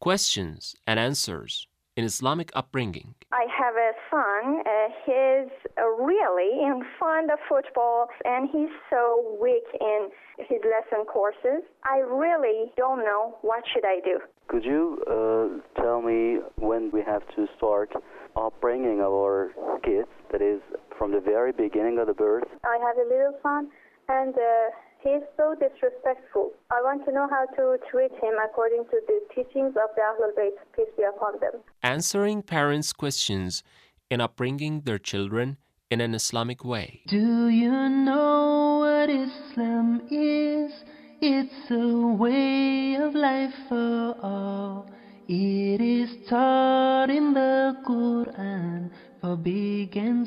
questions and answers in Islamic upbringing. I have a son. He's really fond of football, and he's so weak in his lesson courses. I really don't know what should I do. Could you tell me when we have to start upbringing our kids, that is, from the very beginning of the birth? I have a little son, and he's so disrespectful. I want to know how to treat him according to the teachings of the Ahlul Bayt, peace be upon them. Answering parents' questions in upbringing their children in an Islamic way. Do you know what Islam is? It's a way of life for all. It is taught in the Quran for big and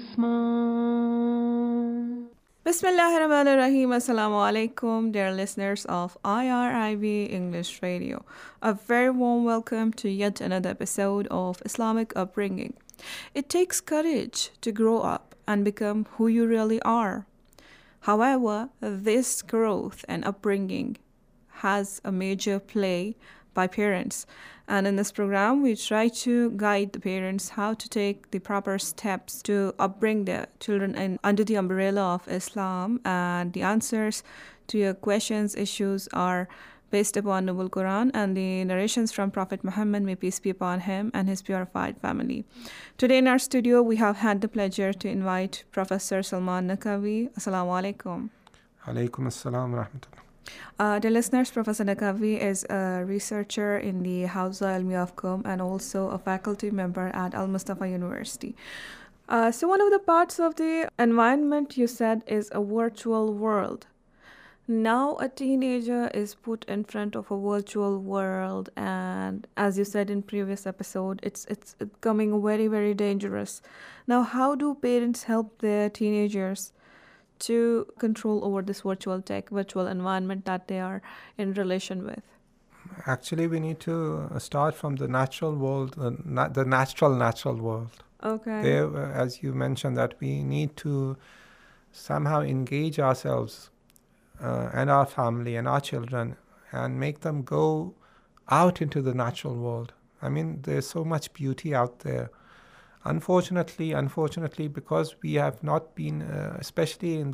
small. Bismillahirrahmanirrahim. Assalamu alaikum, dear listeners of IRIB English Radio. A very warm welcome to yet another episode of Islamic Upbringing. It takes courage to grow up and become who you really are. However, this growth and upbringing has a major play by parents. And in this program, we try to guide the parents how to take the proper steps to upbring their children under the umbrella of Islam. And the answers to your questions, issues are based upon Noble Quran and the narrations from Prophet Muhammad, may peace be upon him, and his purified family. Today in our studio, we have had the pleasure to invite Professor Salman Naqvi. Assalamu alaikum. Alaikum assalam wa rahmatullah. Dear listeners, Professor Naqvi is a researcher in the Hawza Ilmiya of Qom and also a faculty member at Al Mustafa University. So one of the parts of the environment you said is a virtual world. Now a teenager is put in front of a virtual world, and as you said in previous episode, it's becoming very, very dangerous. Now, how do parents help their teenagers to control over this virtual environment that they are in relation with? Actually, we need to start from the natural world, the natural world. Okay. There, as you mentioned, that we need to somehow engage ourselves and our family and our children and make them go out into the natural world. I mean, there's so much beauty out there. Unfortunately, because we have not been, especially in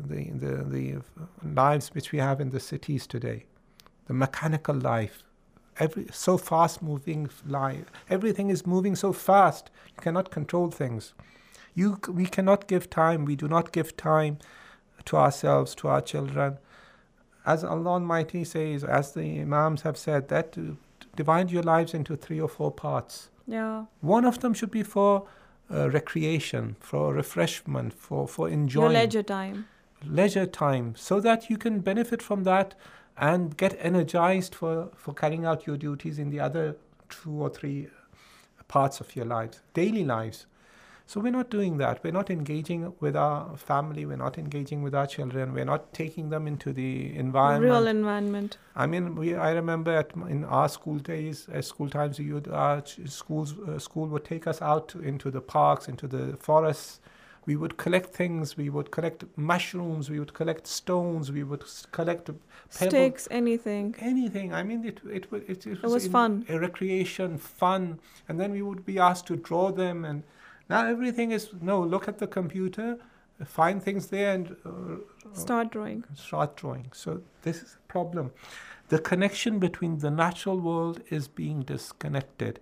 the lives which we have in the cities today, the mechanical life, so fast-moving life, everything is moving so fast. You cannot control things. We cannot give time. We do not give time to ourselves, to our children. As Allah Almighty says, as the Imams have said, that to divide your lives into 3 or 4 parts. Yeah. One of them should be for recreation, for refreshment, for enjoying. Your leisure time. So that you can benefit from that and get energized for carrying out your duties in the other 2 or 3 parts of your lives, daily lives. So we're not doing that. We're not engaging with our family. We're not engaging with our children. We're not taking them into the environment. Real environment. I mean, I remember in our school days, school times, our school would take us out into the parks, into the forests. We would collect things. We would collect mushrooms. We would collect stones. We would collect sticks, anything. Anything. I mean, it was fun. A recreation, fun. And then we would be asked to draw them. And now everything is, look at the computer, find things there and start drawing. So this is a problem. The connection between the natural world is being disconnected.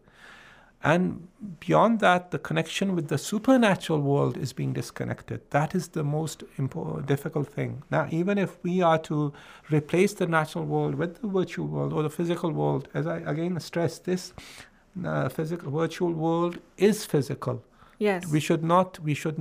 And beyond that, the connection with the supernatural world is being disconnected. That is the most difficult thing. Now, even if we are to replace the natural world with the virtual world or the physical world, as I again stress, this virtual world is physical. Yes. We should not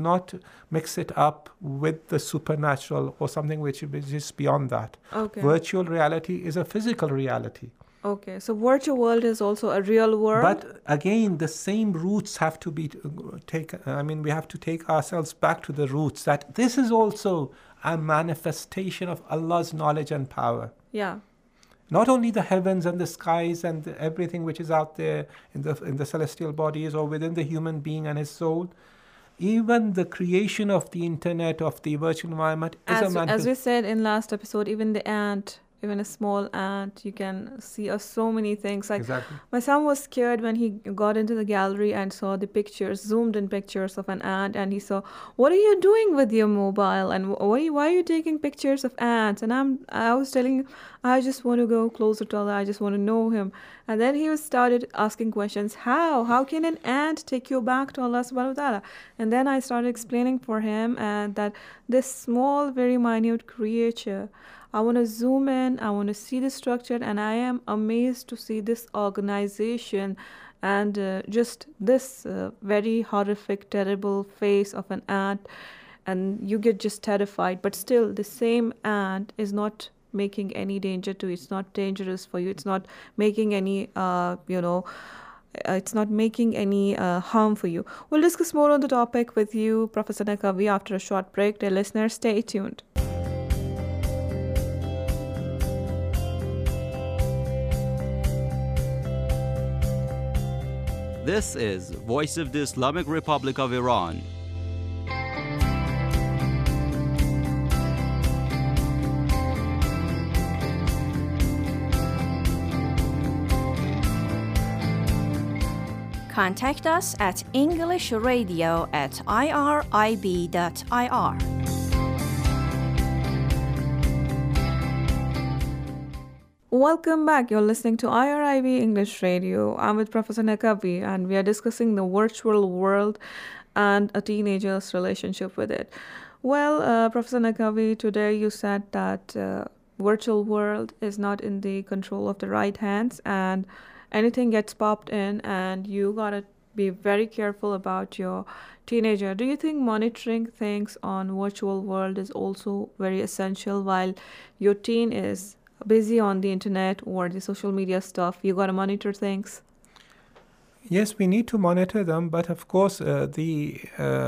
mix it up with the supernatural or something which is beyond that. Okay. Virtual reality is a physical reality. Okay, so virtual world is also a real world. But again, the same roots have to be taken. I mean, we have to take ourselves back to the roots. That this is also a manifestation of Allah's knowledge and power. Yeah. Not only the heavens and the skies and everything which is out there in the celestial bodies or within the human being and his soul, even the creation of the internet, of the virtual environment, is a manifestation. As we said in last episode, even the ant even a small ant, you can see so many things. Like Exactly. my son was scared when he got into the gallery and saw the pictures, zoomed in pictures of an ant, and he saw, what are you doing with your mobile? And why are you taking pictures of ants? And I was telling him, I just want to go closer to Allah. I just want to know Him. And then he started asking questions. How can an ant take you back to Allah subhanahu wa ta'ala? And then I started explaining for him that this small, very minute creature, I want to zoom in, I want to see the structure, and I am amazed to see this organization and just this very horrific, terrible face of an ant, and you get just terrified. But still, the same ant is not making any danger to you. It's not dangerous for you. It's not making any, it's not making any harm for you. We'll discuss more on the topic with you, Professor Naqvi, after a short break. Dear listeners, stay tuned. This is Voice of the Islamic Republic of Iran. Contact us at englishradio@irib.ir. Welcome back. You're listening to IRIB English Radio. I'm with Professor Naqvi, and we are discussing the virtual world and a teenager's relationship with it. Well, Professor Naqvi, today you said that virtual world is not in the control of the right hands, and anything gets popped in, and you gotta be very careful about your teenager. Do you think monitoring things on virtual world is also very essential while your teen is busy on the internet or the social media stuff? You got to monitor things. Yes, we need to monitor them, but of course the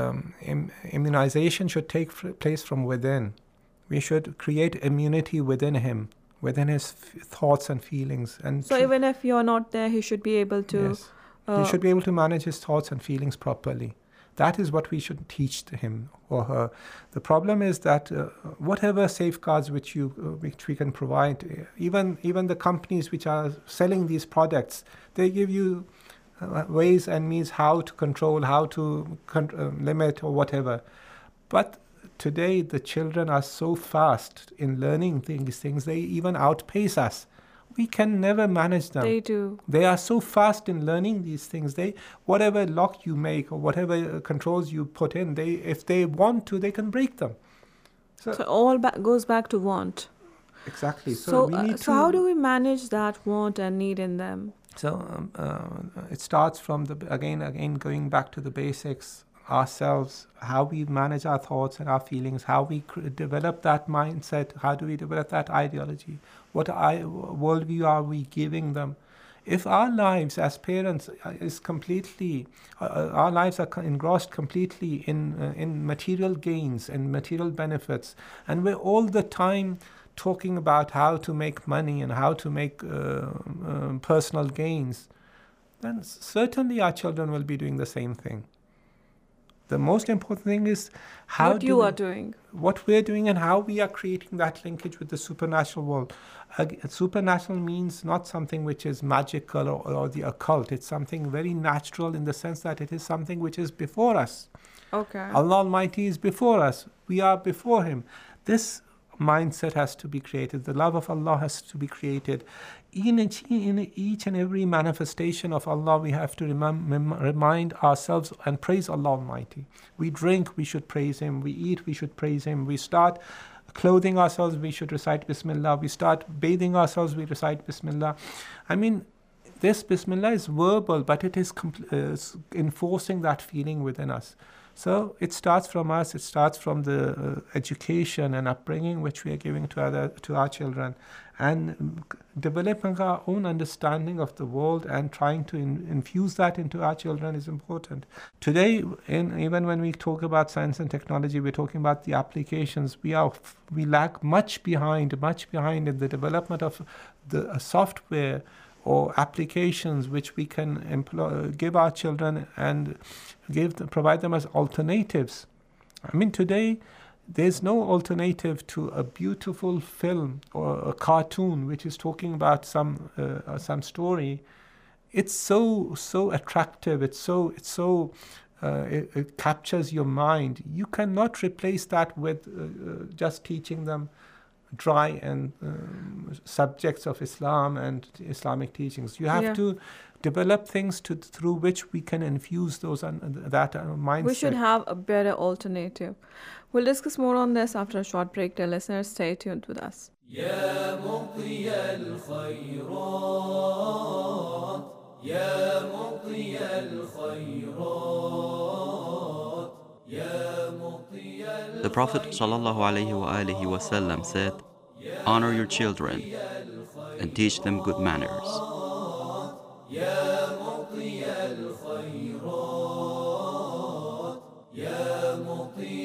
immunization should take place from within. We should create immunity within him, within his thoughts and feelings. And so even if you're not there, he should be able to... Yes. He should be able to manage his thoughts and feelings properly. That is what we should teach to him or her. The problem is that whatever safeguards which we can provide, even the companies which are selling these products, they give you ways and means how to control, how to limit or whatever. But today the children are so fast in learning these things, they even outpace us. We can never manage them. They do. They are so fast in learning these things. Whatever lock you make or whatever controls you put in, if they want to, they can break them. So all goes back to want. Exactly. So how do we manage that want and need in them? So it starts from again going back to the basics. Ourselves, how we manage our thoughts and our feelings, how we develop that mindset, how do we develop that ideology, what worldview are we giving them. If our lives as parents is completely, our lives are engrossed completely in material gains and material benefits, and we're all the time talking about how to make money and how to make personal gains, then certainly our children will be doing the same thing. The most important thing is what we're doing and how we are creating that linkage with the supernatural world. Supernatural means not something which is magical or the occult. It's something very natural in the sense that it is something which is before us. Okay. Allah Almighty is before us. We are before Him. This mindset has to be created. The love of Allah has to be created. In each and every manifestation of Allah, we have to remind ourselves and praise Allah Almighty. We drink, we should praise Him. We eat, we should praise Him. We start clothing ourselves, we should recite Bismillah. We start bathing ourselves, we recite Bismillah. I mean, this Bismillah is verbal, but it is enforcing that feeling within us. So it starts from us. It starts from the education and upbringing which we are giving to our children, and developing our own understanding of the world and trying to infuse that into our children is important. Today, even when we talk about science and technology, we're talking about the applications. We lag much behind in the development of the software or applications which we can give our children and provide them as alternatives. I mean, today there's no alternative to a beautiful film or a cartoon which is talking about some story. It's so attractive. It captures your mind. You cannot replace that with just teaching them dry and subjects of Islam and Islamic teachings. You have to develop things through which we can infuse that mindset. We should have a better alternative. We'll discuss more on this after a short break. Dear listeners, stay tuned with us. يا مطي الخيرات يا مطي الخيرات يا مطي The Prophet ﷺ said, "Honor your children and teach them good manners." يا مطي الخيرات يا مطي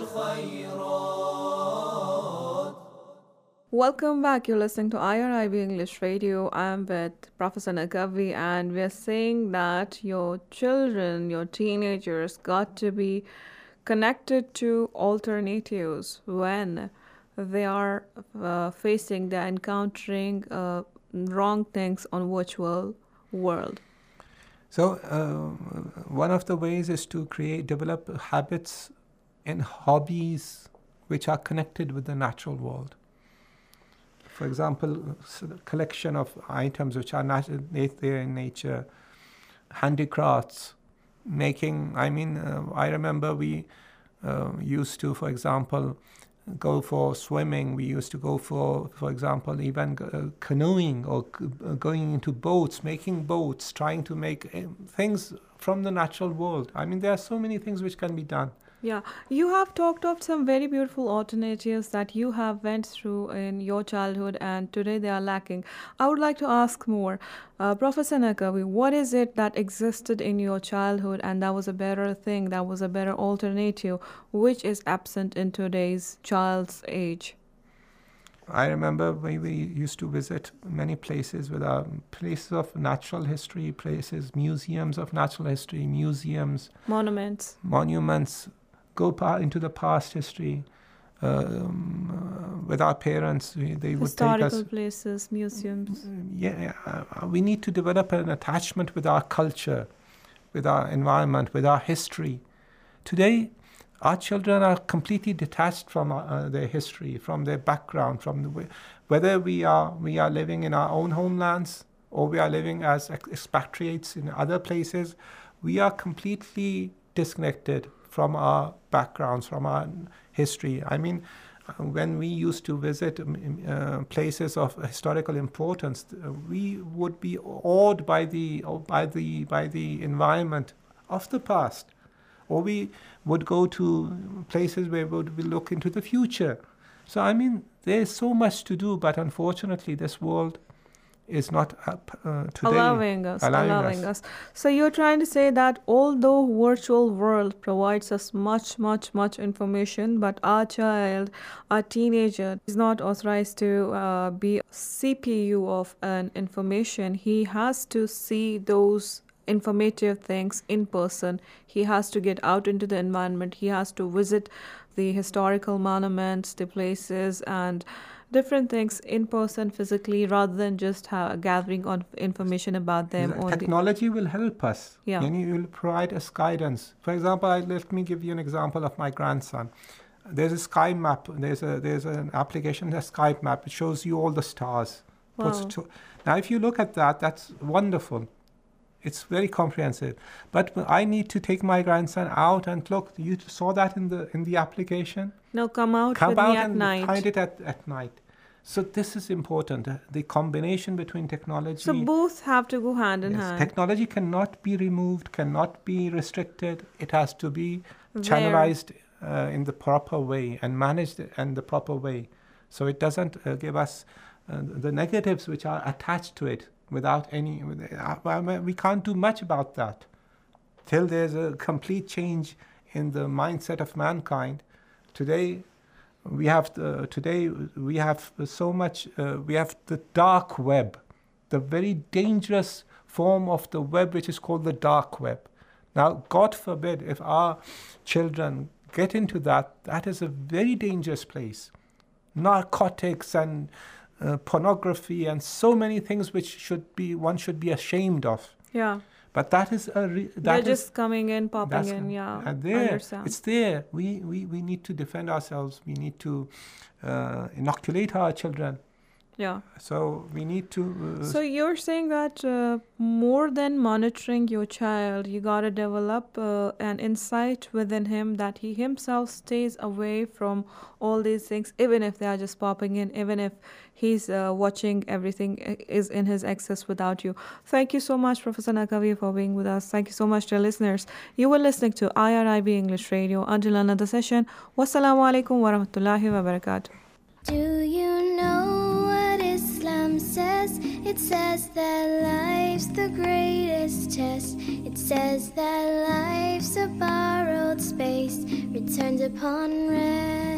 الخيرات. Welcome back. You're listening to IRIB English Radio. I'm with Professor Naqvi, and we're saying that your children, your teenagers, got to be connected to alternatives when they are they're encountering wrong things on virtual world. So one of the ways is to develop habits and hobbies which are connected with the natural world. For example, a collection of items which are there in nature, handicrafts, making. I remember we used to, for example, go for swimming. We used to go for example, even canoeing or going into boats, making boats, trying to make things from the natural world. There are so many things which can be done. Yeah, you have talked of some very beautiful alternatives that you have went through in your childhood, and today they are lacking. I would like to ask more. Professor Naqvi, what is it that existed in your childhood and that was a better thing, that was a better alternative, which is absent in today's child's age? I remember we used to visit many places with our places of natural history, museums of natural history, monuments, go into the past history with our parents. They would take us. Historical places, museums. We need to develop an attachment with our culture, with our environment, with our history. Today, our children are completely detached from their history, from their background, whether we are living in our own homelands or we are living as expatriates in other places. We are completely disconnected from our backgrounds, from our history. When we used to visit places of historical importance, we would be awed by the environment of the past. Or we would go to places where we look into the future. So, there's so much to do, but unfortunately, this world is not today allowing us. So you're trying to say that although virtual world provides us much information, but our child, our teenager is not authorized to be CPU of an information. He has to see those informative things in person. He has to get out into the environment. He has to visit the historical monuments, the places, and different things in person physically, rather than just gathering on information about them. Technology will help us. Yeah. And it will provide us guidance. For example, let me give you an example of my grandson. There's a sky map. There's an application, a sky map. It shows you all the stars. Wow. Now, if you look at that, that's wonderful. It's very comprehensive. But I need to take my grandson out and look. You saw that in the application? No, come out with me at night. Find it at night. So this is important. The combination between technology. So both have to go hand in hand. Technology cannot be removed, cannot be restricted. It has to be channelized in the proper way and managed in the proper way. So it doesn't give us the negatives which are attached to it. We can't do much about that till there's a complete change in the mindset of mankind. Today we have so much. We have the dark web, the very dangerous form of the web, which is called the dark web. Now, God forbid if our children get into that is a very dangerous place. Narcotics and pornography and so many things which one should be ashamed of. Yeah. But that is they're just coming in, popping in. Yeah, and there, understand. it's there. We need to defend ourselves. We need to inoculate our children. Yeah. So we need to. So you're saying that more than monitoring your child, you gotta develop an insight within him that he himself stays away from all these things, even if they are just popping in, even if he's watching everything is in his access without you. Thank you so much, Professor Naqvi, for being with us. Thank you so much, dear listeners. You were listening to IRIB English Radio. Until another session, wassalamu alaikum wa rahmatullahi wa barakatuh. Do you know what Islam says? It says that life's the greatest test. It says that life's a borrowed space, returned upon rest.